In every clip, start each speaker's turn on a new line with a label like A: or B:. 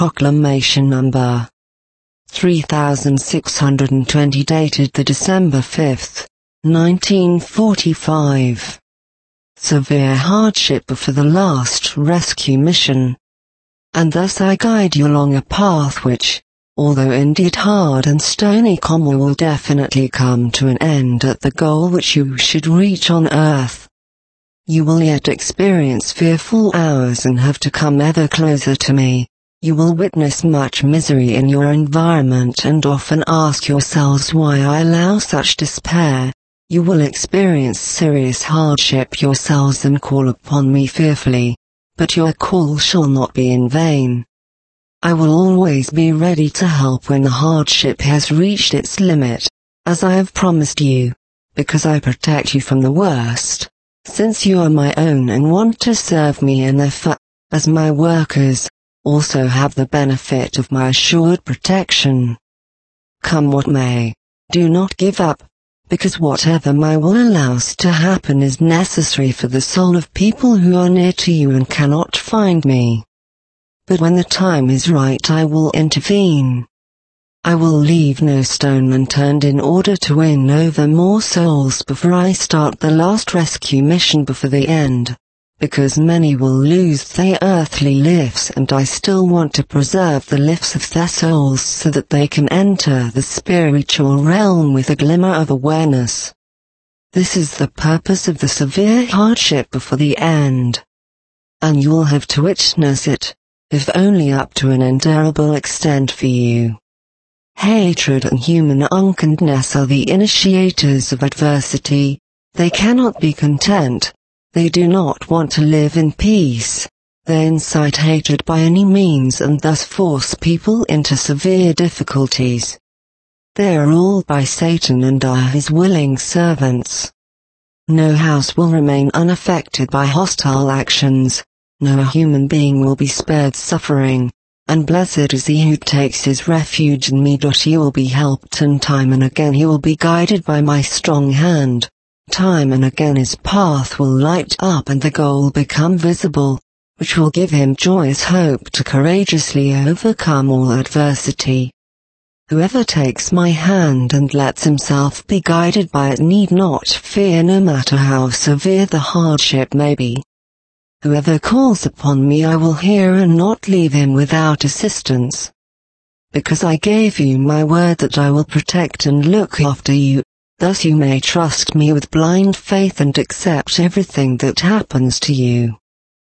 A: Proclamation Number 3620 dated the December 5th, 1945. Severe hardship for the last rescue mission. And thus I guide you along a path which, although indeed hard and stony, will definitely come to an end at the goal which you should reach on earth. You will yet experience fearful hours and have to come ever closer to me. You will witness much misery in your environment and often ask yourselves why I allow such despair. You will experience serious hardship yourselves and call upon me fearfully, but your call shall not be in vain. I will always be ready to help when the hardship has reached its limit, as I have promised you, because I protect you from the worst, since you are my own and want to serve me, and therefore, as my workers, also have the benefit of my assured protection. Come what may, do not give up, because whatever my will allows to happen is necessary for the soul of people who are near to you and cannot find me. But when the time is right, I will intervene. I will leave no stone unturned in order to win over more souls before I start the last rescue mission before the end, because many will lose their earthly lives and I still want to preserve the lives of their souls so that they can enter the spiritual realm with a glimmer of awareness. This is the purpose of the severe hardship before the end. And you'll have to witness it, if only up to an endurable extent for you. Hatred and human unkindness are the initiators of adversity. They cannot be content. They do not want to live in peace. They incite hatred by any means and thus force people into severe difficulties. They are ruled by Satan and are his willing servants. No house will remain unaffected by hostile actions. No human being will be spared suffering. And blessed is he who takes his refuge in me. He will be helped, and time and again he will be guided by my strong hand. Time and again his path will light up and the goal become visible, which will give him joyous hope to courageously overcome all adversity. Whoever takes my hand and lets himself be guided by it need not fear, no matter how severe the hardship may be. Whoever calls upon me I will hear and not leave him without assistance. Because I gave you my word that I will protect and look after you. Thus you may trust me with blind faith and accept everything that happens to you.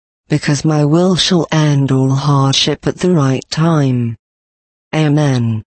A: Because my will shall end all hardship at the right time. Amen.